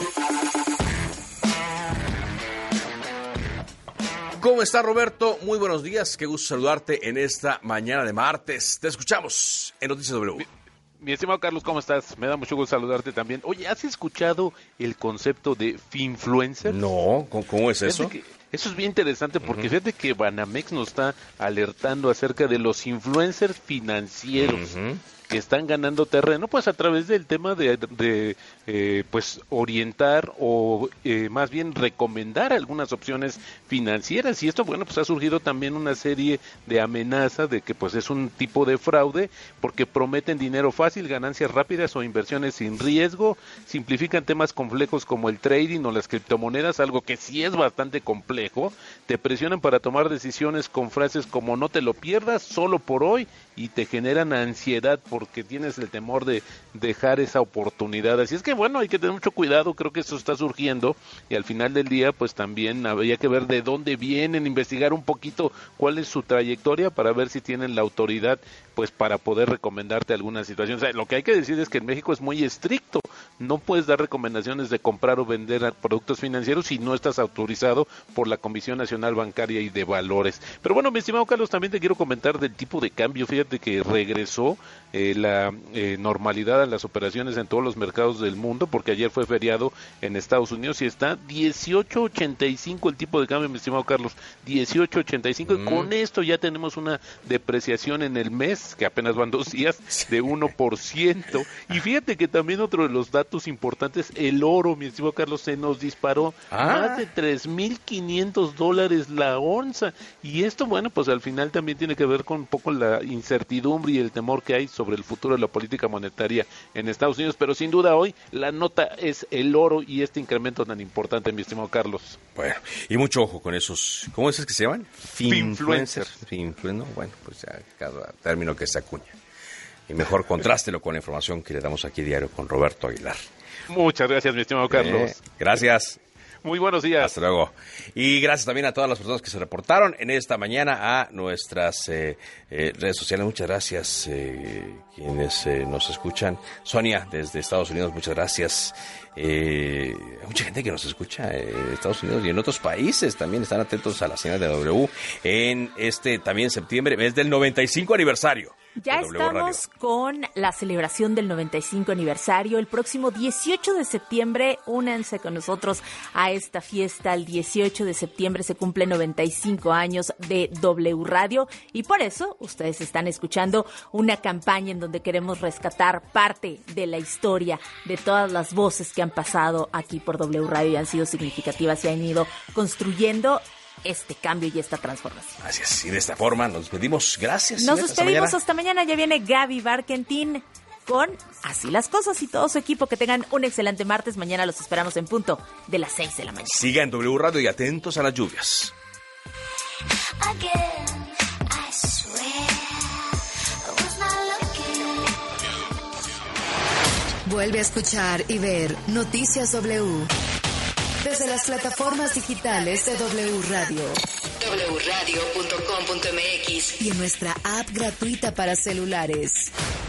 ¿Cómo está, Roberto? Muy buenos días. Qué gusto saludarte en esta mañana de martes. Te escuchamos en Noticias W. Mi, mi estimado Carlos, ¿cómo estás? Me da mucho gusto saludarte también. Oye, ¿has escuchado el concepto de finfluencer? No, ¿cómo es eso? Que eso es bien interesante porque uh-huh. fíjate que Banamex nos está alertando acerca de los influencers financieros. Uh-huh. Que están ganando terreno, pues a través del tema de, de eh, pues orientar o eh, más bien recomendar algunas opciones financieras, y esto, bueno, pues ha surgido también una serie de amenazas de que pues es un tipo de fraude porque prometen dinero fácil, ganancias rápidas o inversiones sin riesgo, simplifican temas complejos como el trading o las criptomonedas, algo que sí es bastante complejo, te presionan para tomar decisiones con frases como no te lo pierdas, solo por hoy, y te generan ansiedad porque tienes el temor de dejar esa oportunidad. Así es que bueno, hay que tener mucho cuidado, creo que esto está surgiendo y al final del día pues también habría que ver de dónde vienen, investigar un poquito cuál es su trayectoria para ver si tienen la autoridad pues para poder recomendarte alguna situación. O sea, lo que hay que decir es que en México es muy estricto, no puedes dar recomendaciones de comprar o vender productos financieros si no estás autorizado por la Comisión Nacional Bancaria y de Valores. Pero bueno, mi estimado Carlos, también te quiero comentar del tipo de cambio. Fíjate que regresó eh, la eh, normalidad a las operaciones en todos los mercados del mundo, porque ayer fue feriado en Estados Unidos y está dieciocho ochenta y cinco el tipo de cambio, mi estimado Carlos, dieciocho ochenta y cinco, mm. y con esto ya tenemos una depreciación en el mes, que apenas van dos días, de uno por ciento. Y fíjate que también otro de los datos importantes, el oro, mi estimado Carlos, se nos disparó ah. más de tres mil quinientos dólares la onza, y esto, bueno, pues al final también tiene que ver con un poco la incertidumbre y el temor que hay sobre el futuro de la política monetaria en Estados Unidos, pero sin duda hoy la nota es el oro y este incremento tan importante, mi estimado Carlos. Bueno, y mucho ojo con esos, ¿cómo es que se llaman? Finfluencers. Finfluencers, bueno, pues ya cada término que se acuña. Y mejor contrástelo con la información que le damos aquí diario con Roberto Aguilar. Muchas gracias, mi estimado Carlos. Eh, gracias. Muy buenos días. Hasta luego. Y gracias también a todas las personas que se reportaron en esta mañana a nuestras eh, eh, redes sociales. Muchas gracias eh, quienes eh, nos escuchan. Sonia, desde Estados Unidos, muchas gracias. Eh, hay mucha gente que nos escucha en Estados Unidos y en otros países también están atentos a la señal de W en este también septiembre, mes del noventa y cinco aniversario. Ya estamos con la celebración del noventa y cinco aniversario. El próximo dieciocho de septiembre, únanse con nosotros a esta fiesta. El dieciocho de septiembre se cumplen noventa y cinco años de W Radio y por eso ustedes están escuchando una campaña en donde queremos rescatar parte de la historia de todas las voces que han pasado aquí por W Radio y han sido significativas y han ido construyendo este cambio y esta transformación. Así es, y de esta forma nos despedimos. Gracias. Nos despedimos hasta, hasta mañana. Ya viene Gaby Barkentin con Así las Cosas y todo su equipo. Que tengan un excelente martes. Mañana los esperamos en punto de las seis de la mañana. Siga en W Radio y atentos a las lluvias. Vuelve a escuchar y ver Noticias W desde las plataformas digitales de W Radio, doble u radio punto com punto m x y en nuestra app gratuita para celulares.